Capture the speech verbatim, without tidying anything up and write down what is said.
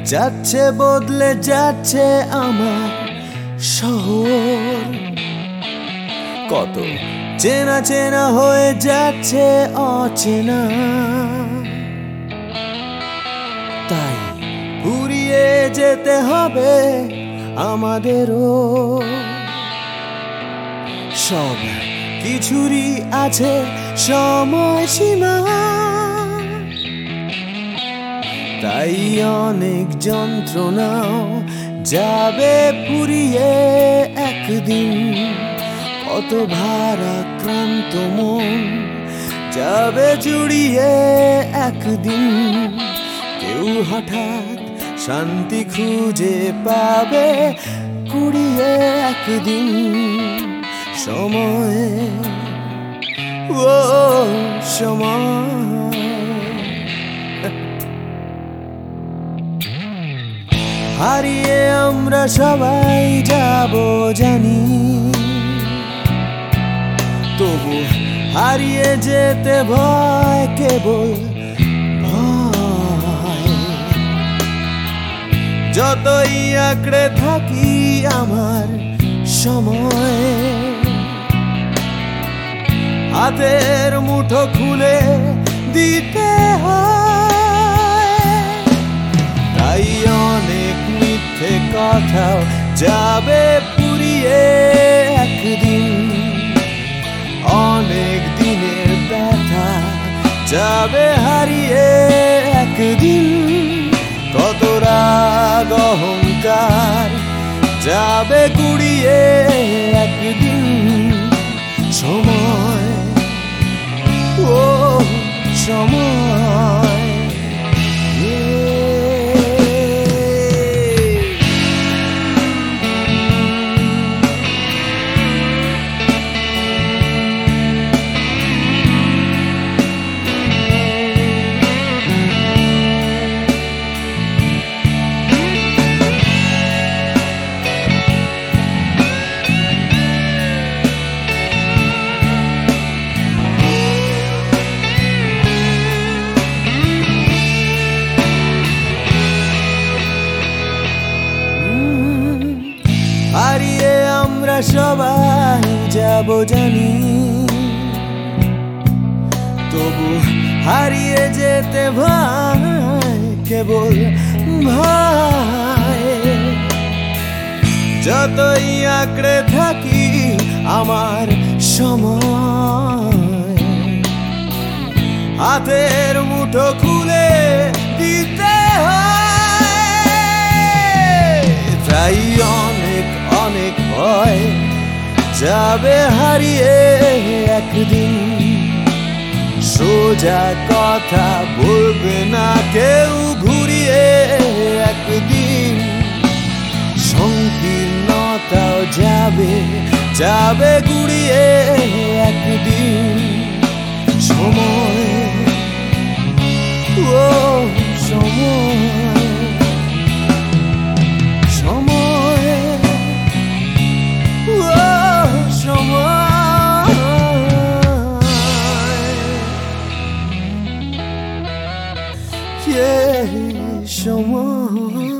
যাচ্ছে বদলে যাচ্ছে আমার শহর, কত চেনা চেনা হয়ে যাচ্ছে অচেনা। তাই ফুরিয়ে যেতে হবে আমাদেরও, সব কিছুরই আছে সময়সীমা। তাই অনেক যন্ত্রণাও যাবে ফুরিয়ে একদিন, কত ভারাক্রান্ত মন যাবে জুড়িয়ে একদিন। কেউ হঠাৎ শান্তি খুঁজে পাবে কুড়িয়ে একদিন সময়, ও সময়। হারিয়ে আমরা সবাই যাব জানি, তবু হারিয়ে যেতে ভয়, কেবল ভয়। যতই আঁকড়ে থাকি আমার সময়, হাতের মুঠো খুলে দিতে হয়। তাই অনেক মিথ্যে কথাও যাবে ফুরিয়ে একদিন, অনেক দিনের ব্যথা যাবে হারিয়ে একদিন। কত রাগ অহংকার যাবে কুড়িয়ে একদিন সময়, ও সময়। হারিয়ে আমরা সবাই যাব জানি, তবু হারিয়ে যেতে ভয়, কেবল ভয়। যতই আঁকড়ে থাকি আমার সময়, হাতের মুঠো খুলে দিতে হয়। তাই অনেক অনেক ভয় যাবে হারিয়ে একদিন, সোজা কথা বলবে না কেউ ঘুরিয়ে একদিন। সংকীর্ণতাও যাবে যাবে ঘুরিয়ে একদিন সময়, ও সময়। Yeah, সময়।